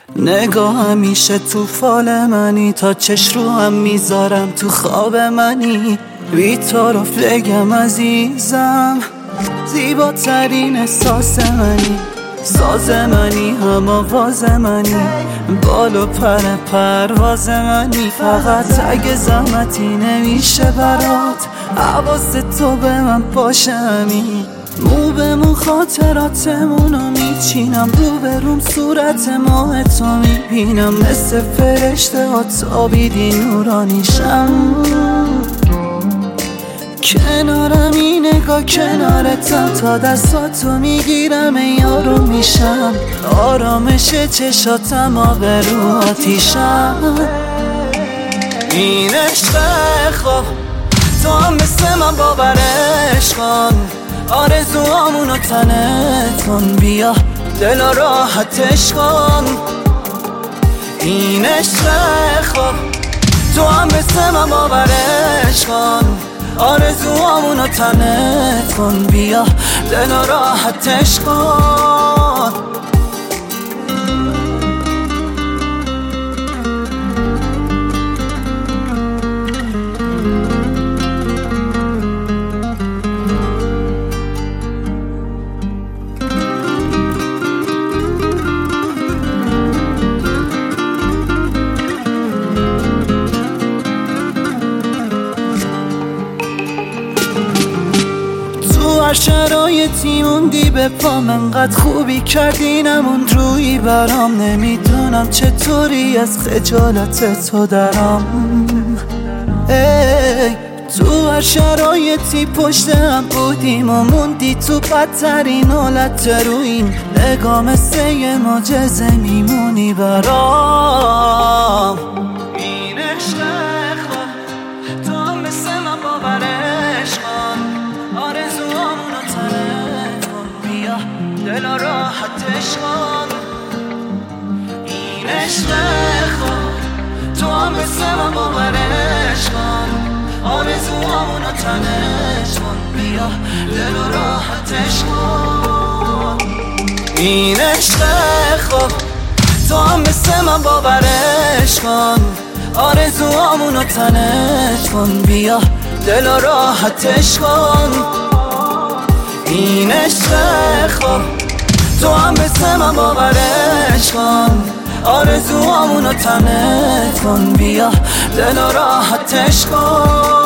نگاه همیشه تو فال منی، تا چش رو هم میذارم تو خواب منی. بی طرف بگم عزیزم، زیباترین احساس منی. ساز منی هم آواز منی، بال و پر پرواز منی. فقط اگه زحمتی نمیشه برات، حواس تو به من باشه همین. مو به مو خاطراتمونو میچینم، رو به روم صورت ماه تو میبینم. مثل فرشته ها تابیدی نورانیشم. کنارم این نگاه کنارتم، تا دستاتو میگیرم یارو میشم. آرامش چشاتم آبرو آتیشم. این عشق خواب تو هم مثل من باورش کن. آرزوامونو تنت کن، بیا دل راحتش کن. این عشق خواب تو هم مثل من باورش کن. آرزوامونو تنت کن، بیا دل راحتش کن. هر شرایطی موندی به پام، انقدر خوبی کردی نموند روی برام. نمیدونم چطوری از خجالت تو درام. ای تو هر شرایطی پشت هم بودیم و موندی تو بدترین حالت رویم. نگاه مثل یه معجزه میمونی برام. این عشق خواب تو هم مثل من باورش کن. آرزوامونو تنت کن، بیا دل راحتش کن. این عشق خواب تو هم مثل من باورش کن. آرزوامونو تنت کن، بیا دل راحتش کن. این عشق خواب تو هم مثل من باورش کن. آرزوامونو تنت کن، بیا دل راحتش کن. این عشق خواب تو هم مثل من باورش کن. آرزوامونو تنت کن، بیا دل راحتش کن.